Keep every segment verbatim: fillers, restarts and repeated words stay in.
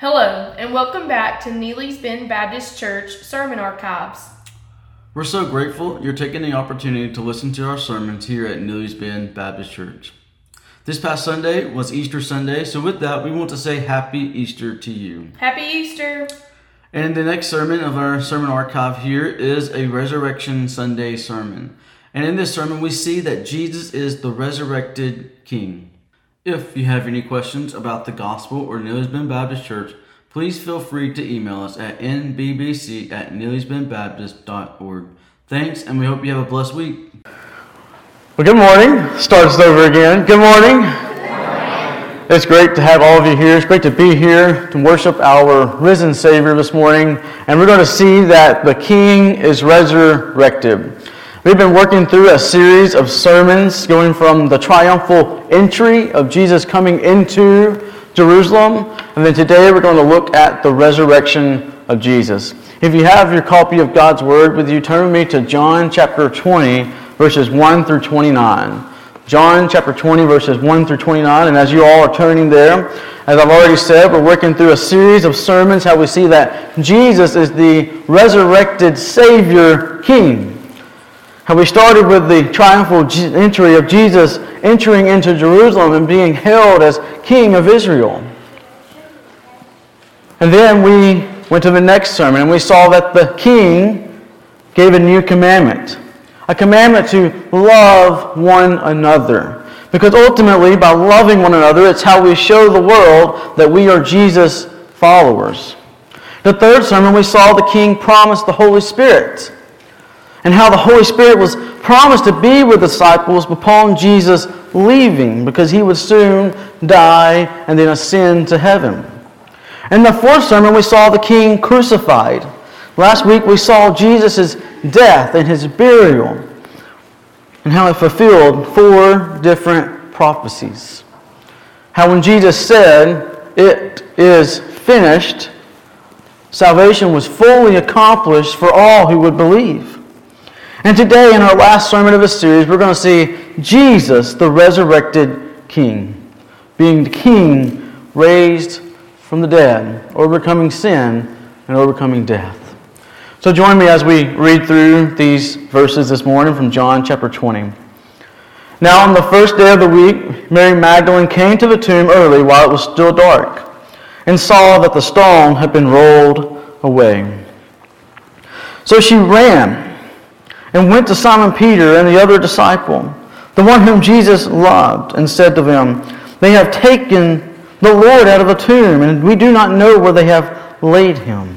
Hello, and welcome back to Neely's Bend Baptist Church Sermon Archives. We're so grateful you're taking the opportunity to listen to our sermons here at Neely's Bend Baptist Church. This past Sunday was Easter Sunday, so with that, we want to say Happy Easter to you. Happy Easter! And the next sermon of our sermon archive here is a Resurrection Sunday sermon. And in this sermon, we see that Jesus is the resurrected King. If you have any questions about the gospel or Neely's Bend Baptist Church, please feel free to email us at n b b c at neelys bend baptist dot org. Thanks, and we hope you have a blessed week. Well, good morning. Start us over again. Good morning. Good morning. It's great to have all of you here. It's great to be here to worship our risen Savior this morning. And we're going to see that the King is resurrected. We've been working through a series of sermons going from the triumphal entry of Jesus coming into Jerusalem. And then today we're going to look at the resurrection of Jesus. If you have your copy of God's Word with you, turn with me to John chapter twenty, verses one through twenty-nine. John chapter twenty, verses one through twenty-nine. And as you all are turning there, as I've already said, we're working through a series of sermons how we see that Jesus is the resurrected Savior King. How we started with the triumphal entry of Jesus entering into Jerusalem and being hailed as King of Israel. And then we went to the next sermon and we saw that the King gave a new commandment. A commandment to love one another. Because ultimately, by loving one another, it's how we show the world that we are Jesus' followers. The third sermon, we saw the King promise the Holy Spirit. And how the Holy Spirit was promised to be with the disciples upon Jesus leaving, because he would soon die and then ascend to heaven. In the fourth sermon, we saw the King crucified. Last week, we saw Jesus' death and his burial, and how it fulfilled four different prophecies. How when Jesus said, "It is finished," salvation was fully accomplished for all who would believe. And today, in our last sermon of this series, we're going to see Jesus, the resurrected King, being the King raised from the dead, overcoming sin and overcoming death. So join me as we read through these verses this morning from John chapter twenty. Now on the first day of the week, Mary Magdalene came to the tomb early while it was still dark, and saw that the stone had been rolled away. So she ran and went to Simon Peter and the other disciple, the one whom Jesus loved, and said to them, "They have taken the Lord out of the tomb, and we do not know where they have laid him."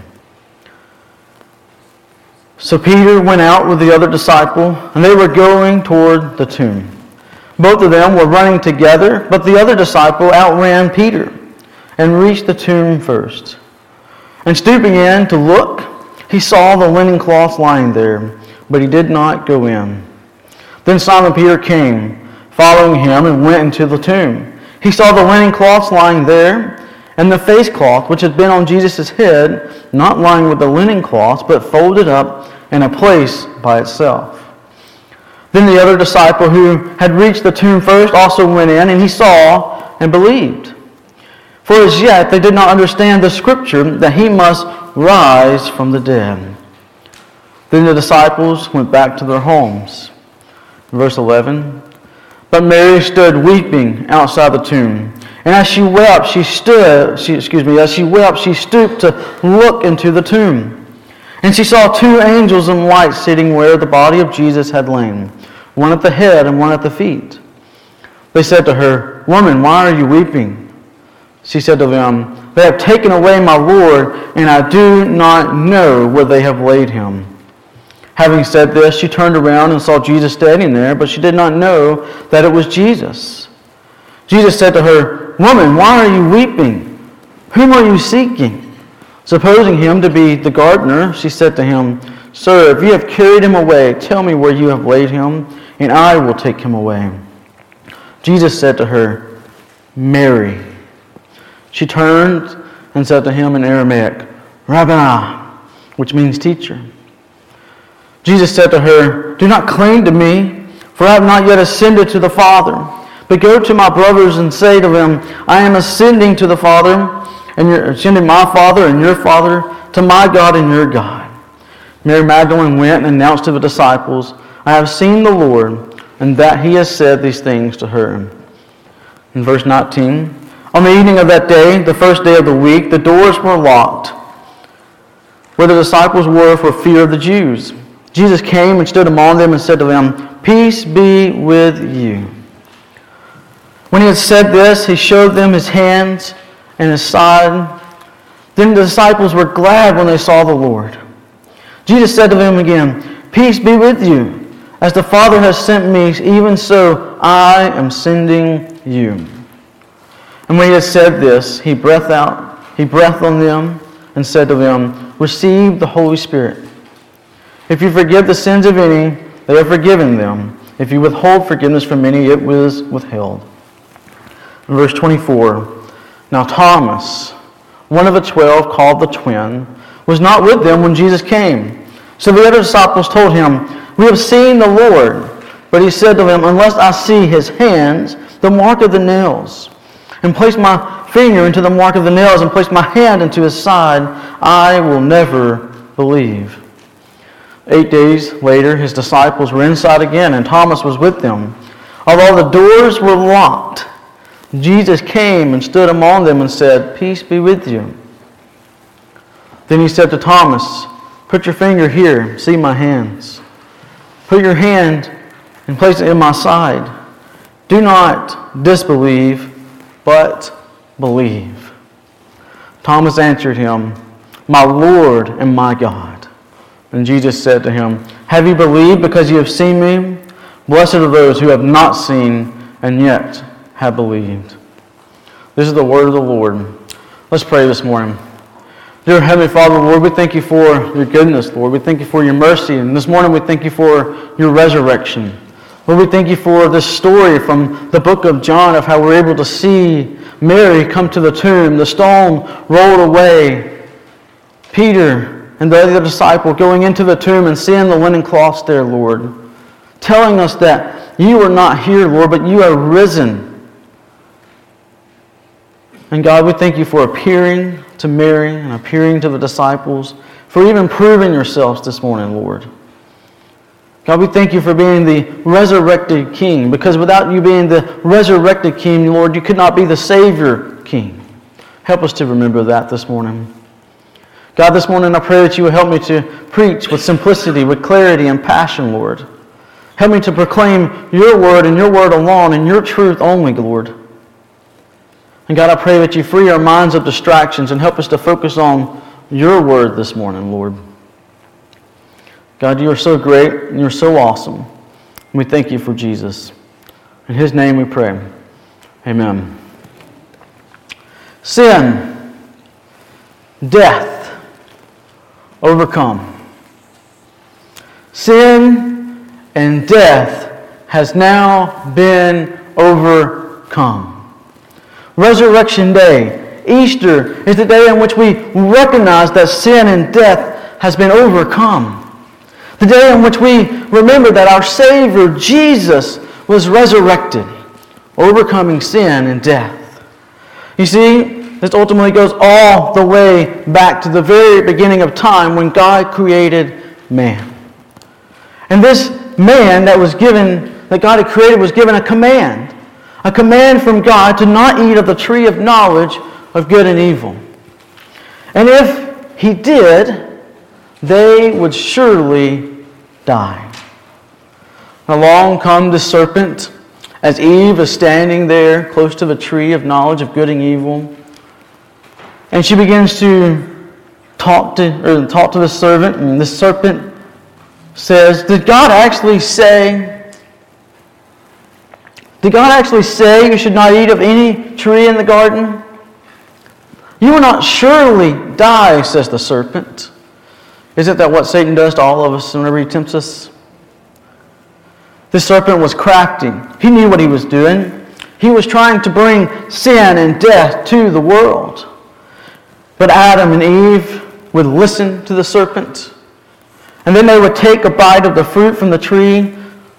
So Peter went out with the other disciple, and they were going toward the tomb. Both of them were running together, but the other disciple outran Peter and reached the tomb first. And stooping in to look, he saw the linen cloths lying there, but he did not go in. Then Simon Peter came, following him, and went into the tomb. He saw the linen cloths lying there, and the face cloth which had been on Jesus' head, not lying with the linen cloths, but folded up in a place by itself. Then the other disciple who had reached the tomb first also went in, and he saw and believed. For as yet they did not understand the scripture that he must rise from the dead. Then the disciples went back to their homes. Verse eleven. But Mary stood weeping outside the tomb. And as she wept, she stood, she, excuse me, as she wept, she stooped to look into the tomb. And she saw two angels in white sitting where the body of Jesus had lain, one at the head and one at the feet. They said to her, "Woman, why are you weeping?" She said to them, "They have taken away my Lord, and I do not know where they have laid him." Having said this, she turned around and saw Jesus standing there, but she did not know that it was Jesus. Jesus said to her, "Woman, why are you weeping? Whom are you seeking?" Supposing him to be the gardener, she said to him, "Sir, if you have carried him away, tell me where you have laid him, and I will take him away." Jesus said to her, "Mary." She turned and said to him in Aramaic, "Rabboni," which means teacher. Jesus said to her, "Do not cling to me, for I have not yet ascended to the Father. But go to my brothers and say to them, I am ascending to the Father and your, ascending my Father and your Father, to my God and your God. Mary Magdalene went and announced to the disciples, I have seen the Lord, and that he has said these things to her. In verse nineteen, on the evening of that day, the first day of the week, the doors were locked, where the disciples were for fear of the Jews. Jesus came and stood among them and said to them, Peace be with you. When he had said this, he showed them his hands and his side. Then the disciples were glad when they saw the Lord. Jesus said to them again, Peace be with you. As the Father has sent me, even so I am sending you. And when he had said this, he breathed out, he breathed on them and said to them, Receive the Holy Spirit. If you forgive the sins of any, they are forgiven them. If you withhold forgiveness from any, it was withheld. In verse twenty-four, Now Thomas, one of the twelve, called the twin, was not with them when Jesus came. So the other disciples told him, We have seen the Lord. But he said to them, Unless I see his hands, the mark of the nails, and place my finger into the mark of the nails, and place my hand into his side, I will never believe. Eight days later, his disciples were inside again, and Thomas was with them. Although the doors were locked, Jesus came and stood among them and said, Peace be with you. Then he said to Thomas, Put your finger here, see my hands. Put your hand and place it in my side. Do not disbelieve, but believe. Thomas answered him, My Lord and my God. And Jesus said to him, Have you believed because you have seen me? Blessed are those who have not seen and yet have believed. This is the word of the Lord. Let's pray this morning. Dear Heavenly Father, Lord, we thank you for your goodness, Lord. We thank you for your mercy. And this morning we thank you for your resurrection. Lord, we thank you for this story from the book of John of how we're able to see Mary come to the tomb, the stone rolled away, Peter and the other disciple going into the tomb and seeing the linen cloths there, Lord, telling us that you are not here, Lord, but you are risen. And God, we thank you for appearing to Mary and appearing to the disciples, for even proving yourselves this morning, Lord. God, we thank you for being the resurrected King, because without you being the resurrected King, Lord, you could not be the Savior King. Help us to remember that this morning. God, this morning I pray that you will help me to preach with simplicity, with clarity and passion, Lord. Help me to proclaim your word and your word alone and your truth only, Lord. And God, I pray that you free our minds of distractions and help us to focus on your word this morning, Lord. God, you are so great and you're so awesome. And we thank you for Jesus. In his name we pray. Amen. Sin, death, overcome. Sin and death has now been overcome. Resurrection Day, Easter, is the day in which we recognize that sin and death has been overcome. The day in which we remember that our Savior, Jesus, was resurrected, overcoming sin and death. You see, this ultimately goes all the way back to the very beginning of time when God created man. And this man that was given, that God had created, was given a command. A command from God to not eat of the tree of knowledge of good and evil. And if he did, they would surely die. Along comes the serpent as Eve is standing there close to the tree of knowledge of good and evil. And she begins to talk to, or talk to the serpent, and the serpent says, Did God actually say... Did God actually say you should not eat of any tree in the garden? You will not surely die, says the serpent. Isn't that what Satan does to all of us whenever he tempts us? The serpent was crafty. He knew what he was doing. He was trying to bring sin and death to the world. But Adam and Eve would listen to the serpent. And then they would take a bite of the fruit from the tree,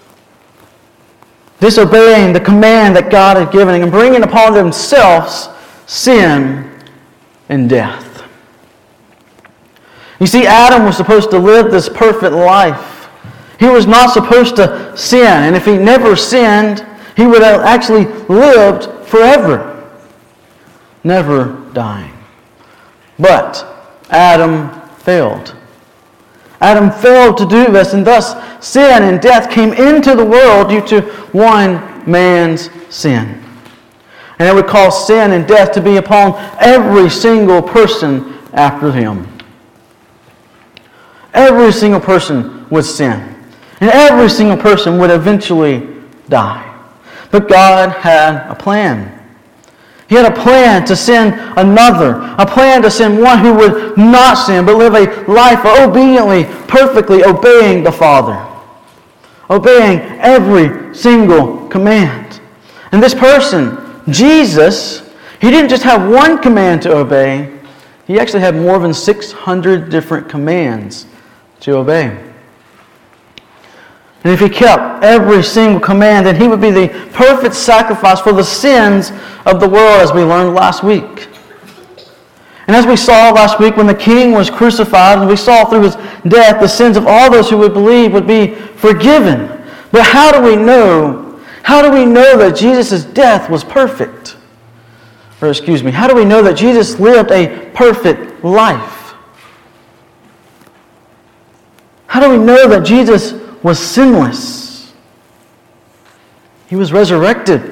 disobeying the command that God had given and bringing upon themselves sin and death. You see, Adam was supposed to live this perfect life. He was not supposed to sin, and if he never sinned, he would have actually lived forever, never dying. But Adam failed. Adam failed to do this, and thus sin and death came into the world due to one man's sin. And it would cause sin and death to be upon every single person after him. Every single person would sin. And every single person would eventually die. But God had a plan. He had a plan to send another. A plan to send one who would not sin, but live a life obediently, perfectly obeying the Father. Obeying every single command. And this person, Jesus, he didn't just have one command to obey. He actually had more than six hundred different commands to obey. And if he kept every single command, then he would be the perfect sacrifice for the sins of the world, as we learned last week. And as we saw last week, when the King was crucified, and we saw through his death, the sins of all those who would believe would be forgiven. But how do we know? How do we know that Jesus' death was perfect? Or excuse me, how do we know that Jesus lived a perfect life? How do we know that Jesus was sinless? He was resurrected.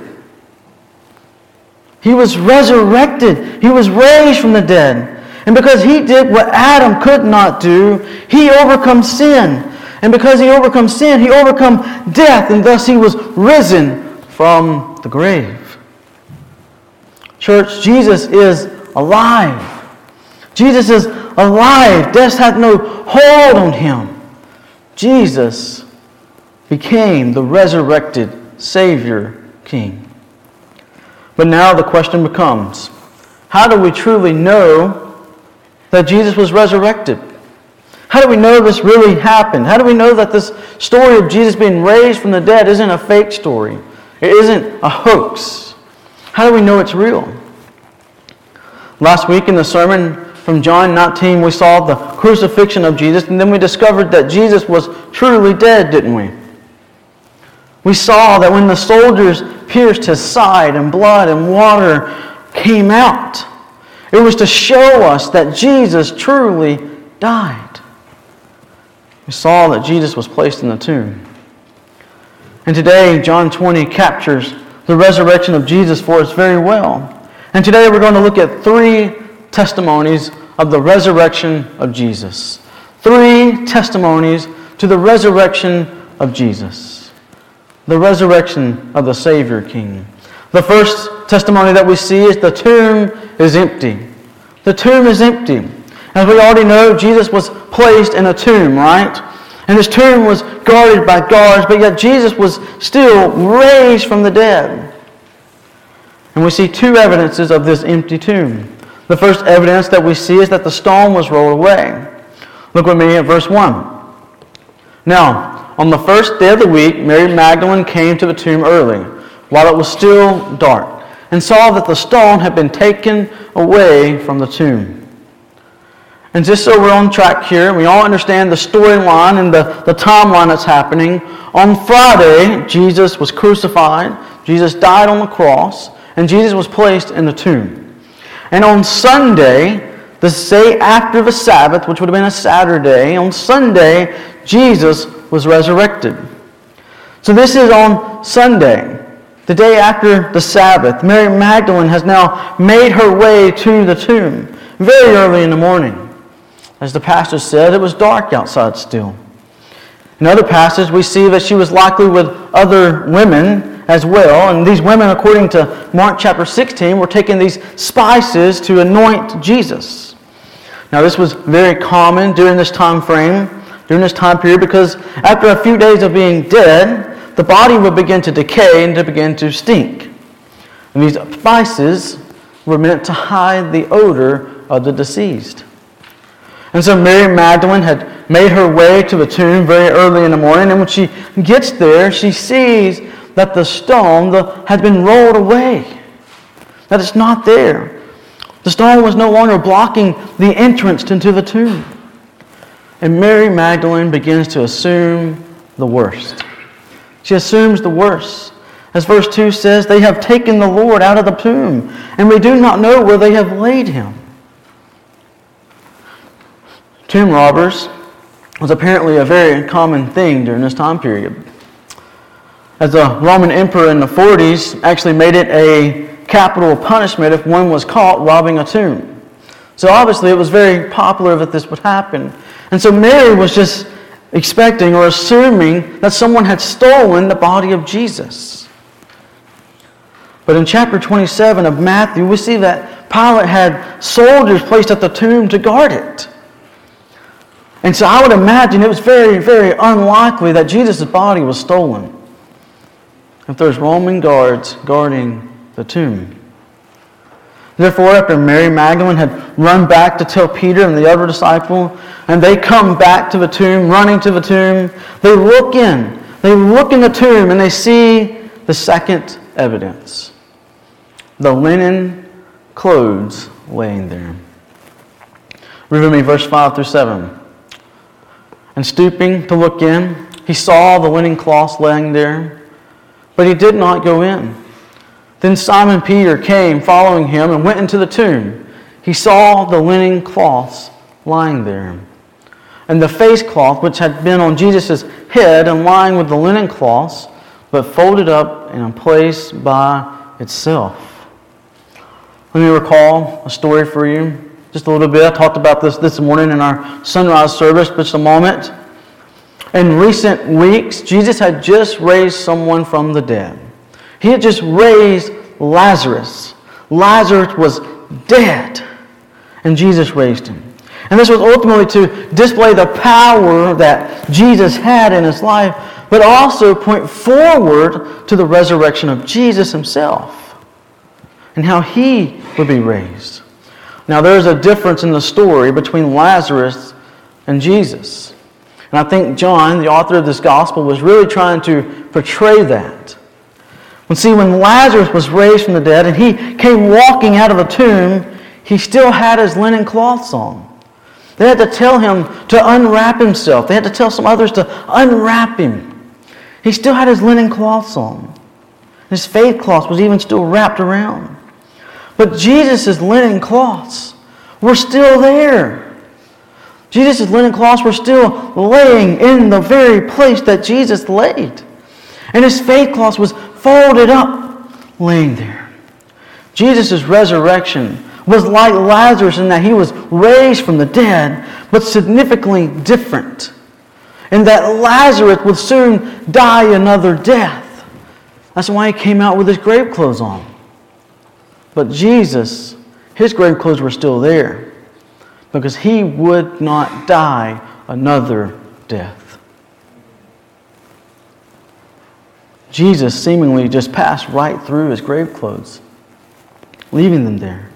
He was resurrected. He was raised from the dead. And because he did what Adam could not do, he overcome sin. And because he overcome sin, he overcome death. And thus he was risen from the grave. Church, Jesus is alive. Jesus is alive. Death hath no hold on him. Jesus became the resurrected Savior King. But now the question becomes, how do we truly know that Jesus was resurrected? How do we know this really happened? How do we know that this story of Jesus being raised from the dead isn't a fake story? It isn't a hoax? How do we know it's real? Last week in the sermon from John nineteen, we saw the crucifixion of Jesus, and then we discovered that Jesus was truly dead, didn't we? We saw that when the soldiers pierced his side and blood and water came out, it was to show us that Jesus truly died. We saw that Jesus was placed in the tomb. And today, John twenty captures the resurrection of Jesus for us very well. And today we're going to look at three testimonies of the resurrection of Jesus. Three testimonies to the resurrection of Jesus. The resurrection of the Savior King. The first testimony that we see is the tomb is empty. The tomb is empty. As we already know, Jesus was placed in a tomb, right? And this tomb was guarded by guards, but yet Jesus was still raised from the dead. And we see two evidences of this empty tomb. The first evidence that we see is that the stone was rolled away. Look with me at verse one. Now, on the first day of the week, Mary Magdalene came to the tomb early, while it was still dark, and saw that the stone had been taken away from the tomb. And just so we're on track here, we all understand the storyline and the, the timeline that's happening. On Friday, Jesus was crucified, Jesus died on the cross, and Jesus was placed in the tomb. And on Sunday, the day after the Sabbath, which would have been a Saturday, on Sunday, Jesus was resurrected. So this is on Sunday, the day after the Sabbath. Mary Magdalene has now made her way to the tomb very early in the morning. As the pastor said, it was dark outside still. In other passages, we see that she was likely with other women as well. And these women, according to Mark chapter sixteen, were taking these spices to anoint Jesus. Now, this was very common during this time frame, during this time period, because after a few days of being dead, the body would begin to decay and to begin to stink. And these spices were meant to hide the odor of the deceased. And so Mary Magdalene had made her way to the tomb very early in the morning, and when she gets there, she sees that the stone the, had been rolled away, that it's not there. The stone was no longer blocking the entrance into the tomb. And Mary Magdalene begins to assume the worst. She assumes the worst. As verse two says, they have taken the Lord out of the tomb, and we do not know where they have laid him. Tomb robbers was apparently a very common thing during this time period. As a Roman emperor in the forties actually made it a capital punishment if one was caught robbing a tomb. So obviously it was very popular that this would happen. And so Mary was just expecting or assuming that someone had stolen the body of Jesus. But in chapter twenty-seven of Matthew, we see that Pilate had soldiers placed at the tomb to guard it. And so I would imagine it was very, very unlikely that Jesus' body was stolen if there's Roman guards guarding the tomb. Therefore, after Mary Magdalene had run back to tell Peter and the other disciple, and they come back to the tomb, running to the tomb, they look in. They look in the tomb and they see the second evidence. The linen clothes laying there. Read with me verse five through seven. And stooping to look in, he saw the linen cloths laying there, but he did not go in. Then Simon Peter came following him and went into the tomb. He saw the linen cloths lying there, and the face cloth which had been on Jesus' head and lying with the linen cloths, but folded up and in place by itself. Let me recall a story for you, just a little bit. I talked about this this morning in our sunrise service, but just a moment. In recent weeks, Jesus had just raised someone from the dead. He had just raised Lazarus. Lazarus was dead, and Jesus raised him. And this was ultimately to display the power that Jesus had in his life, but also point forward to the resurrection of Jesus himself and how he would be raised. Now, there's a difference in the story between Lazarus and Jesus. And I think John, the author of this gospel, was really trying to portray that. And see, when Lazarus was raised from the dead and he came walking out of the tomb, he still had his linen cloths on. They had to tell him to unwrap himself. They had to tell some others to unwrap him. He still had his linen cloths on. His face cloth was even still wrapped around. But Jesus' linen cloths were still there. Jesus' linen cloths were still laying in the very place that Jesus laid. And his face cloth was folded up, laying there. Jesus' resurrection was like Lazarus in that he was raised from the dead, but significantly different. In that Lazarus would soon die another death. That's why he came out with his grave clothes on. But Jesus, his grave clothes were still there because he would not die another death. Jesus seemingly just passed right through his grave clothes, leaving them there.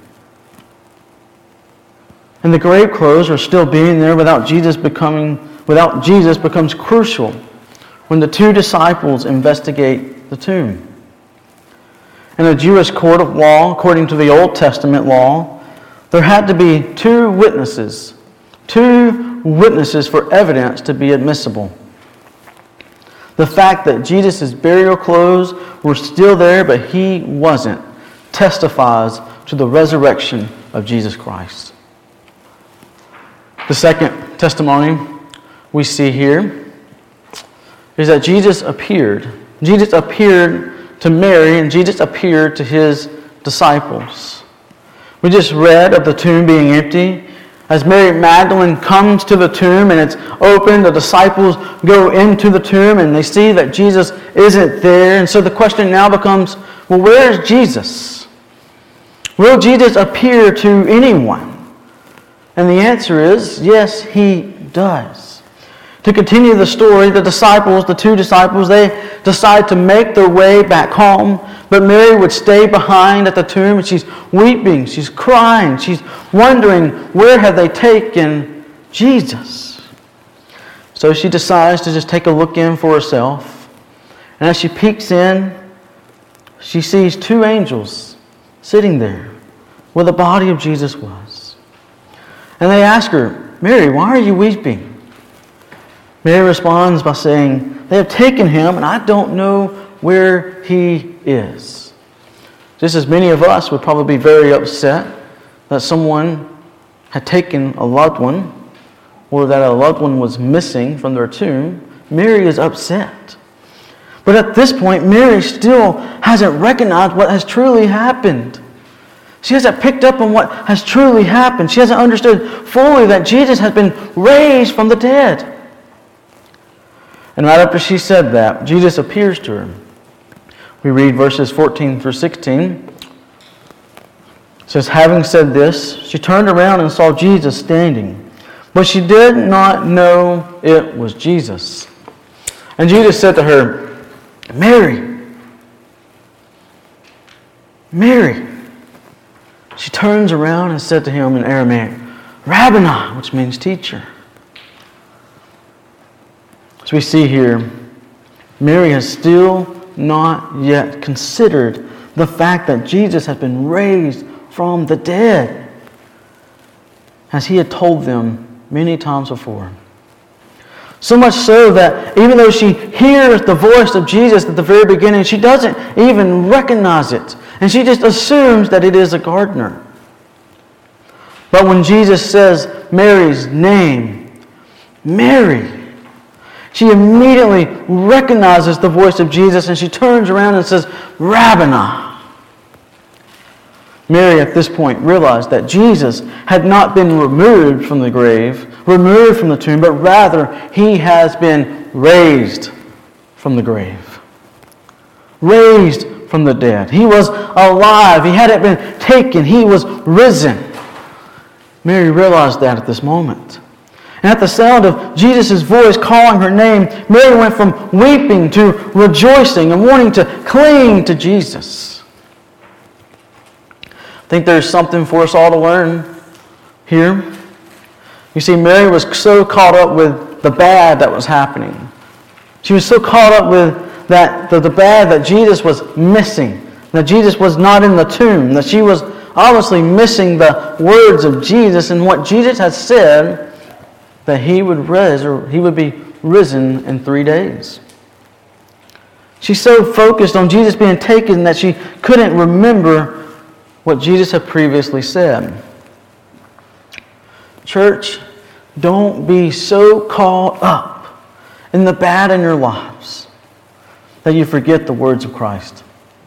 And the grave clothes are still being there without Jesus becoming, without Jesus becomes crucial when the two disciples investigate the tomb. In a Jewish court of law, according to the Old Testament law, there had to be two witnesses, two witnesses for evidence to be admissible. The fact that Jesus' burial clothes were still there, but he wasn't, testifies to the resurrection of Jesus Christ. The second testimony we see here is that Jesus appeared. Jesus appeared to Mary, and Jesus appeared to his disciples. We just read of the tomb being empty. As Mary Magdalene comes to the tomb and it's open, the disciples go into the tomb and they see that Jesus isn't there. And so the question now becomes, well, where is Jesus? Will Jesus appear to anyone? And the answer is, yes, he does. To continue the story, the disciples, the two disciples, they decide to make their way back home. But Mary would stay behind at the tomb, and she's weeping, she's crying, she's wondering, where have they taken Jesus? So she decides to just take a look in for herself. And as she peeks in, she sees two angels sitting there, where the body of Jesus was. And they ask her, Mary, why are you weeping? Mary responds by saying, they have taken him, and I don't know where he is. Just as many of us would probably be very upset that someone had taken a loved one, or that a loved one was missing from their tomb, Mary is upset. But at this point, Mary still hasn't recognized what has truly happened. She hasn't picked up on what has truly happened. She hasn't understood fully that Jesus has been raised from the dead. And right after she said that, Jesus appears to her. We read verses fourteen through sixteen. It says, having said this, she turned around and saw Jesus standing, but she did not know it was Jesus. And Jesus said to her, Mary, Mary. She turns around and said to him in Aramaic, Rabboni, which means teacher. As we see here, Mary has still not yet considered the fact that Jesus has been raised from the dead, as he had told them many times before. So much so that even though she hears the voice of Jesus at the very beginning, she doesn't even recognize it. And she just assumes that it is a gardener. But when Jesus says Mary's name, Mary, she immediately recognizes the voice of Jesus, and she turns around and says, Rabboni. Mary at this point realized that Jesus had not been removed from the grave, removed from the tomb, but rather he has been raised from the grave. Raised from the dead. He was alive. He hadn't been taken. He was risen. Mary realized that at this moment. And at the sound of Jesus' voice calling her name, Mary went from weeping to rejoicing and wanting to cling to Jesus. I think there's something for us all to learn here. You see, Mary was so caught up with the bad that was happening. She was so caught up with that the, the bad that Jesus was missing, that Jesus was not in the tomb, that she was obviously missing the words of Jesus and what Jesus had said, that he would rise, or he would be risen in three days. She's so focused on Jesus being taken that she couldn't remember what Jesus had previously said. Church, don't be so caught up in the bad in your lives that you forget the words of Christ.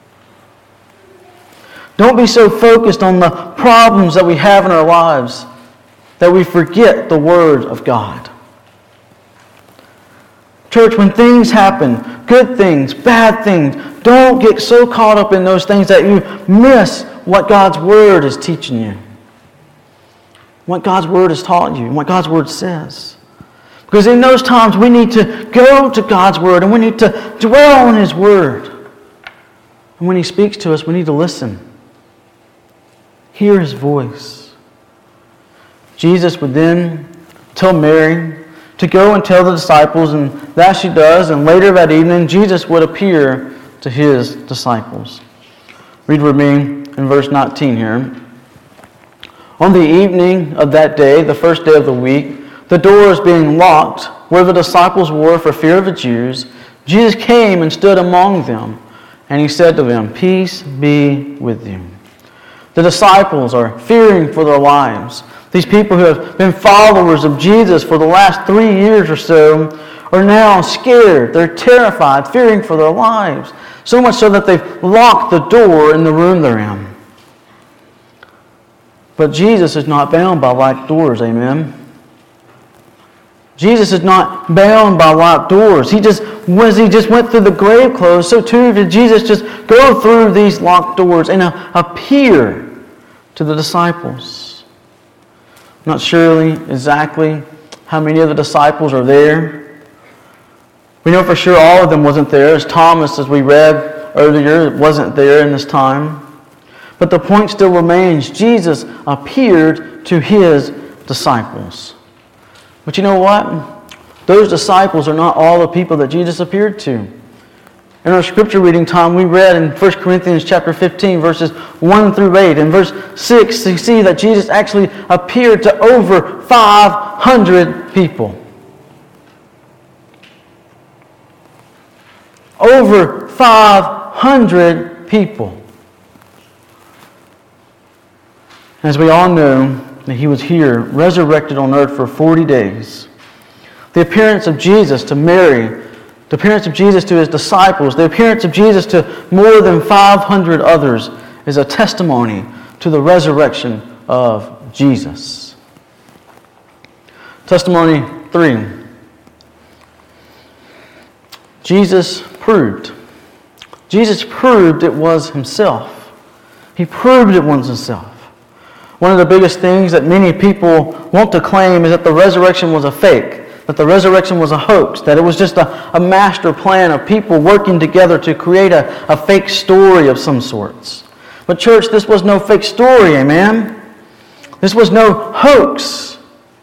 Don't be so focused on the problems that we have in our lives that we forget the Word of God. Church, when things happen, good things, bad things, don't get so caught up in those things that you miss what God's Word is teaching you. What God's Word has taught you, and what God's Word says. Because in those times we need to go to God's Word and we need to dwell on His Word. And when He speaks to us, we need to listen. Hear His voice. Jesus would then tell Mary to go and tell the disciples, and that she does. And later that evening, Jesus would appear to His disciples. Read with me in verse nineteen here. On the evening of that day, the first day of the week, the doors being locked where the disciples were for fear of the Jews, Jesus came and stood among them, and He said to them, Peace be with you. The disciples are fearing for their lives. These people who have been followers of Jesus for the last three years or so are now scared. They're terrified, fearing for their lives. So much so that they've locked the door in the room they're in. But Jesus is not bound by locked doors, amen? Jesus is not bound by locked doors. He just, as He just went through the grave clothes, so too did Jesus just go through these locked doors and appear to the disciples. Not surely exactly how many of the disciples are there. We know for sure all of them wasn't there. As Thomas, as we read earlier, wasn't there in this time. But the point still remains. Jesus appeared to His disciples. But you know what? Those disciples are not all the people that Jesus appeared to. In our scripture reading time, we read in First Corinthians chapter fifteen, verses one through eight. In verse six, you see that Jesus actually appeared to over five hundred people. Over five hundred people. As we all know, that he was here, resurrected on earth for forty days. The appearance of Jesus to Mary, the appearance of Jesus to his disciples, the appearance of Jesus to more than five hundred others is a testimony to the resurrection of Jesus. Testimony three. Jesus proved. Jesus proved it was himself. He proved it was himself. One of the biggest things that many people want to claim is that the resurrection was a fake, that the resurrection was a hoax, that it was just a, a master plan of people working together to create a, a fake story of some sorts. But church, this was no fake story, amen? This was no hoax.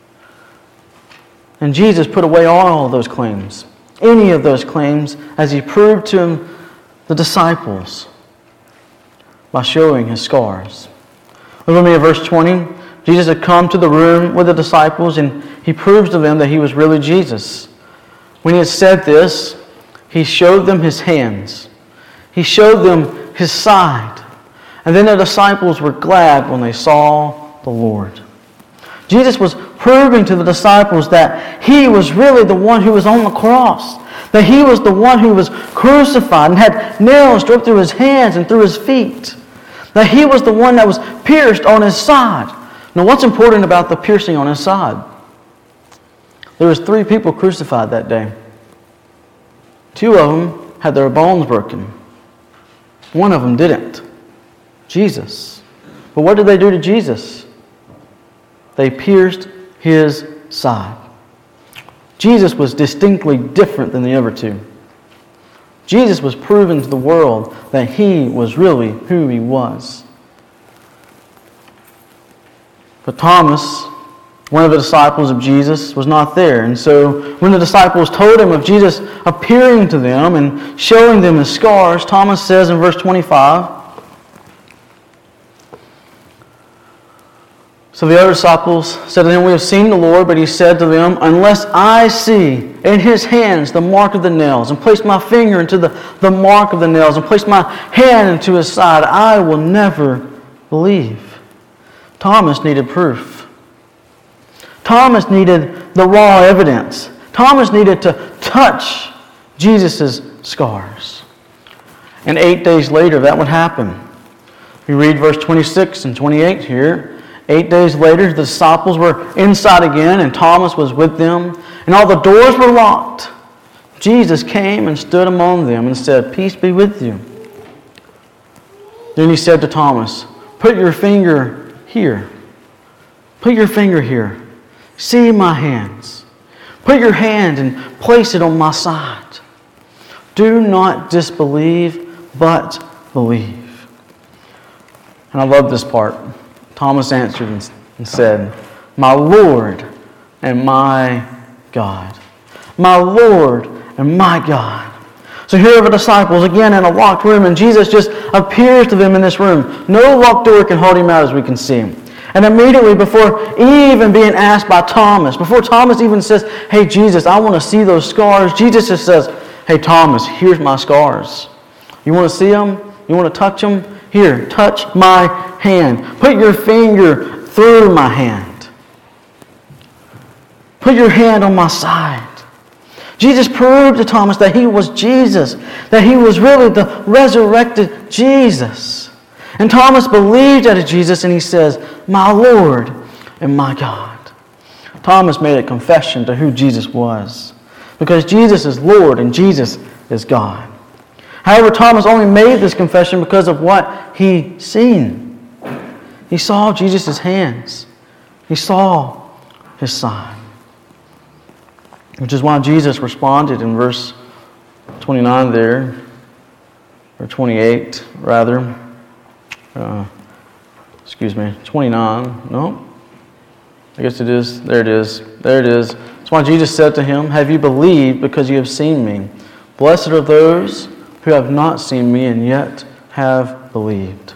And Jesus put away all of those claims, any of those claims, as he proved to the disciples by showing his scars. Look with me at verse twenty. Jesus had come to the room with the disciples, and he proves to them that he was really Jesus. When he had said this, he showed them his hands. He showed them his side. And then the disciples were glad when they saw the Lord. Jesus was proving to the disciples that he was really the one who was on the cross, that he was the one who was crucified and had nails drove through his hands and through his feet, that he was the one that was pierced on his side. Now, what's important about the piercing on his side? There was three people crucified that day. Two of them had their bones broken. One of them didn't. Jesus. But what did they do to Jesus? They pierced his side. Jesus was distinctly different than the other two. Jesus was proving to the world that he was really who he was. But Thomas, one of the disciples of Jesus, was not there. And so when the disciples told him of Jesus appearing to them and showing them his scars, Thomas says in verse twenty-five, so the other disciples said to him, we have seen the Lord, but he said to them, unless I see in his hands the mark of the nails, and place my finger into the, the mark of the nails, and place my hand into his side, I will never believe. Thomas needed proof. Thomas needed the raw evidence. Thomas needed to touch Jesus' scars. And eight days later, that would happen. We read verse twenty-six and twenty-eight here. Eight days later, the disciples were inside again, and Thomas was with them, and all the doors were locked. Jesus came and stood among them and said, peace be with you. Then he said to Thomas, put your finger here. Put your finger here. See my hands. Put your hand and place it on my side. Do not disbelieve, but believe. And I love this part. Thomas answered and said, my Lord and my God. My Lord and my God. So here are the disciples again in a locked room, and Jesus just appears to them in this room. No locked door can hold him out as we can see him. And immediately before even being asked by Thomas, before Thomas even says, hey Jesus, I want to see those scars, Jesus just says, hey Thomas, here's my scars. You want to see them? You want to touch them? Here, touch my hand. Put your finger through my hand. Put your hand on my side. Jesus proved to Thomas that he was Jesus, that he was really the resurrected Jesus. And Thomas believed that it's Jesus, and he says, my Lord and my God. Thomas made a confession to who Jesus was, because Jesus is Lord and Jesus is God. However, Thomas only made this confession because of what he seen. He saw Jesus' hands. He saw his side. Which is why Jesus responded in verse twenty-nine there, or twenty-eight rather. Uh, excuse me, twenty-nine. No, I guess it is. There it is. There it is. That's why Jesus said to him, have you believed because you have seen me? Blessed are those who have not seen me and yet have believed.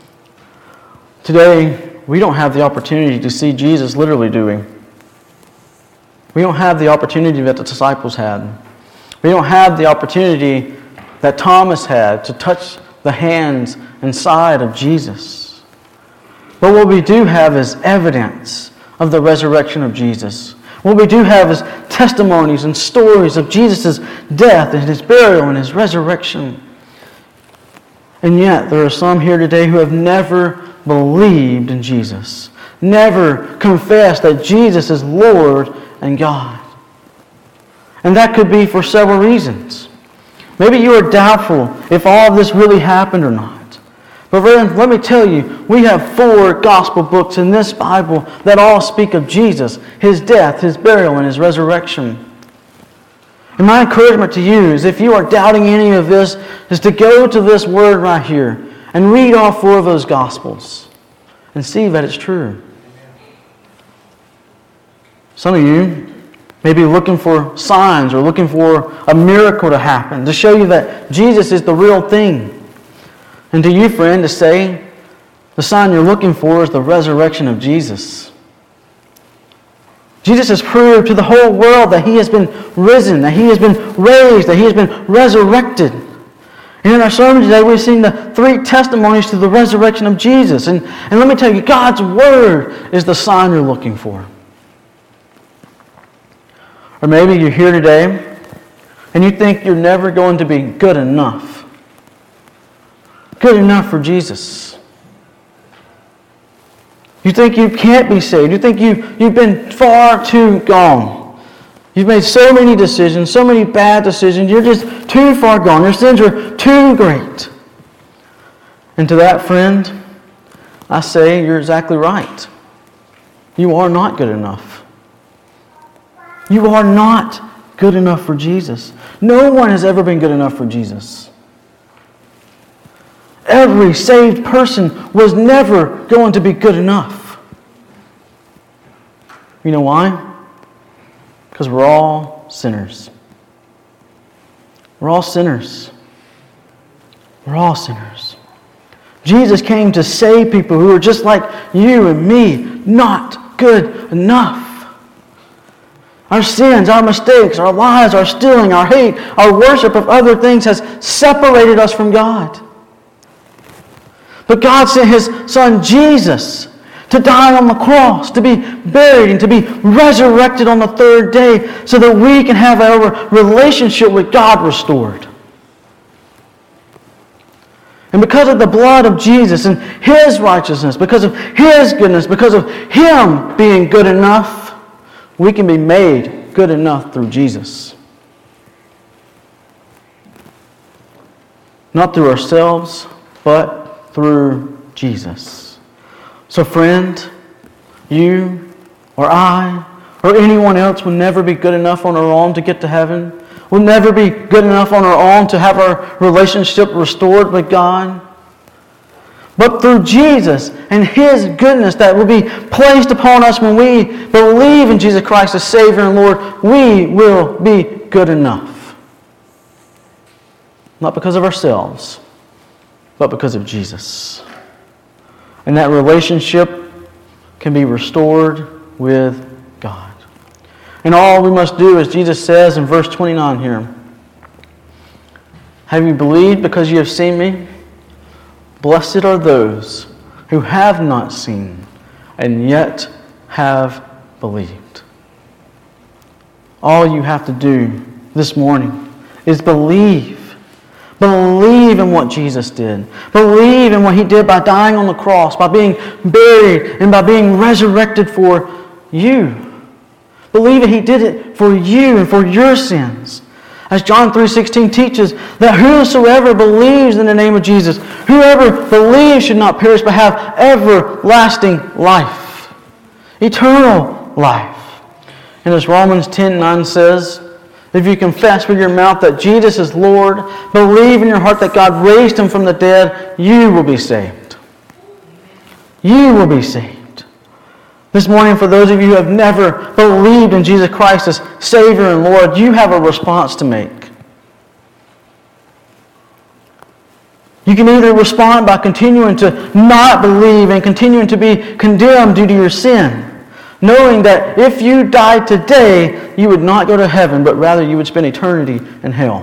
Today, we don't have the opportunity to see Jesus literally doing. We don't have the opportunity that the disciples had. We don't have the opportunity that Thomas had to touch the hands and side of Jesus. But what we do have is evidence of the resurrection of Jesus. What we do have is testimonies and stories of Jesus' death and His burial and His resurrection. And yet, there are some here today who have never believed in Jesus, never confessed that Jesus is Lord and God. And that could be for several reasons. Maybe you are doubtful if all of this really happened or not. But friends, let me tell you, we have four gospel books in this Bible that all speak of Jesus, His death, His burial, and His resurrection. And my encouragement to you is if you are doubting any of this, is to go to this word right here and read all four of those Gospels and see that it's true. Some of you may be looking for signs or looking for a miracle to happen to show you that Jesus is the real thing. And to you, friend, to say the sign you're looking for is the resurrection of Jesus. Jesus has proved to the whole world that He has been risen, that He has been raised, that He has been resurrected. And in our sermon today, we've seen the three testimonies to the resurrection of Jesus. And, and let me tell you, God's Word is the sign you're looking for. Or maybe you're here today and you think you're never going to be good enough. Good enough for Jesus. You think you can't be saved. You think you, you've been far too gone. You've made so many decisions, so many bad decisions. You're just too far gone. Your sins are too great. And to that friend, I say you're exactly right. You are not good enough. You are not good enough for Jesus. No one has ever been good enough for Jesus. Every saved person was never going to be good enough. You know why? Because we're all sinners. We're all sinners. We're all sinners. Jesus came to save people who are just like you and me, not good enough. Our sins, our mistakes, our lies, our stealing, our hate, our worship of other things has separated us from God. But God sent His Son Jesus to die on the cross, to be buried, and to be resurrected on the third day so that we can have our relationship with God restored. And because of the blood of Jesus and His righteousness, because of His goodness, because of Him being good enough, we can be made good enough through Jesus. Not through ourselves, but through Jesus. So friend, you or I or anyone else will never be good enough on our own to get to heaven. We'll never be good enough on our own to have our relationship restored with God. But through Jesus and His goodness that will be placed upon us when we believe in Jesus Christ as Savior and Lord, we will be good enough. Not because of ourselves, but because of Jesus. And that relationship can be restored with God. And all we must do, as Jesus says in verse twenty-nine here, have you believed because you have seen me? Blessed are those who have not seen and yet have believed. All you have to do this morning is believe. Believe in what Jesus did. Believe in what He did by dying on the cross, by being buried, and by being resurrected for you. Believe that He did it for you and for your sins. As John three sixteen teaches, that whosoever believes in the name of Jesus, whoever believes should not perish but have everlasting life. Eternal life. And as Romans ten nine says, if you confess with your mouth that Jesus is Lord, believe in your heart that God raised Him from the dead, you will be saved. You will be saved. This morning, for those of you who have never believed in Jesus Christ as Savior and Lord, you have a response to make. You can either respond by continuing to not believe and continuing to be condemned due to your sin, knowing that if you died today, you would not go to heaven, but rather you would spend eternity in hell.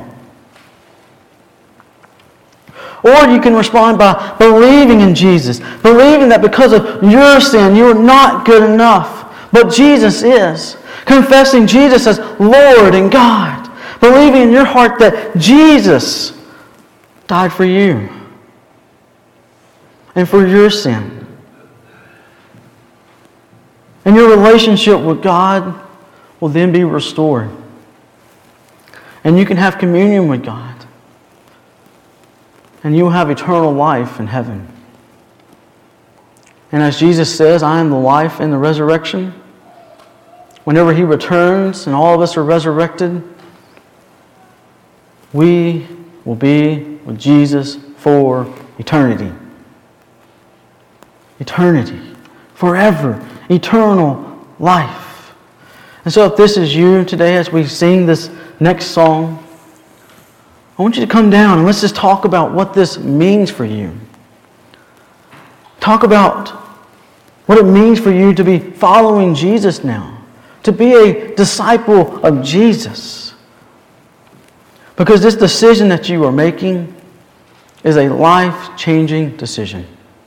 Or you can respond by believing in Jesus, believing that because of your sin, you are not good enough, but Jesus is. Confessing Jesus as Lord and God, believing in your heart that Jesus died for you and for your sin. And your relationship with God will then be restored. And you can have communion with God. And you will have eternal life in heaven. And as Jesus says, I am the life and the resurrection. Whenever He returns and all of us are resurrected, we will be with Jesus for eternity. Eternity. Forever. Eternal life. And so if this is you today as we sing this next song, I want you to come down and let's just talk about what this means for you. Talk about what it means for you to be following Jesus now, to be a disciple of Jesus. Because this decision that you are making is a life-changing decision.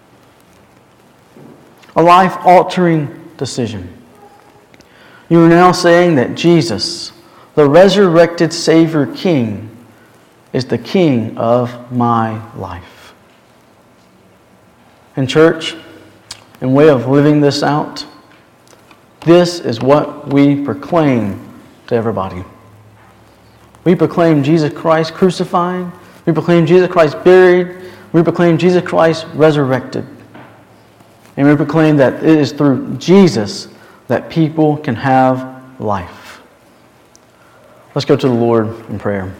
A life-altering decision. You are now saying that Jesus, the resurrected Savior King, is the King of my life. And church, in way of living this out, this is what we proclaim to everybody. We proclaim Jesus Christ crucified. We proclaim Jesus Christ buried. We proclaim Jesus Christ resurrected. And we proclaim that it is through Jesus that people can have life. Let's go to the Lord in prayer.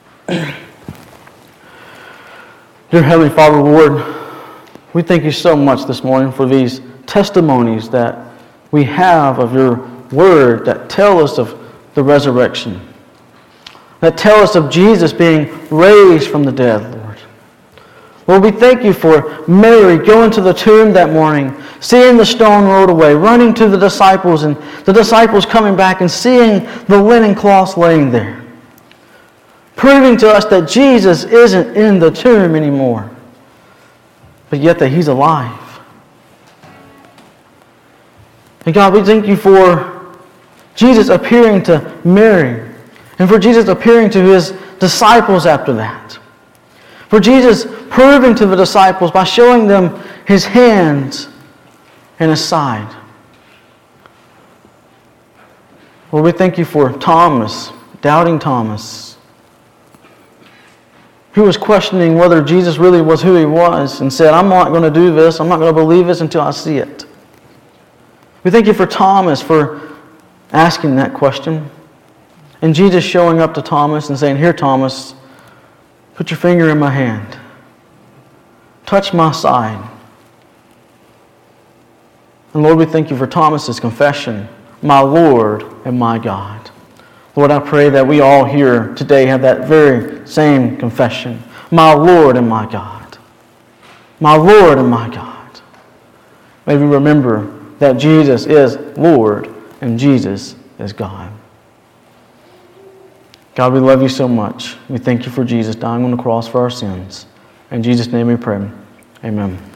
Dear Heavenly Father, Lord, we thank you so much this morning for these testimonies that we have of your word that tell us of the resurrection, that tell us of Jesus being raised from the dead, Lord. Lord, we thank you for Mary going to the tomb that morning, seeing the stone rolled away, running to the disciples, and the disciples coming back and seeing the linen cloths laying there. Proving to us that Jesus isn't in the tomb anymore, but yet that He's alive. And God, we thank you for Jesus appearing to Mary, and for Jesus appearing to His disciples after that. For Jesus proving to the disciples by showing them His hands and His side. Lord, we thank you for Thomas, doubting Thomas, who was questioning whether Jesus really was who He was and said, I'm not going to do this, I'm not going to believe this until I see it. We thank you for Thomas for asking that question. And Jesus showing up to Thomas and saying, here, Thomas, put your finger in my hand. Touch my side. And Lord, we thank you for Thomas's confession, my Lord and my God. Lord, I pray that we all here today have that very same confession. My Lord and my God. My Lord and my God. May we remember that Jesus is Lord and Jesus is God. God, we love you so much. We thank you for Jesus dying on the cross for our sins. In Jesus' name we pray. Amen.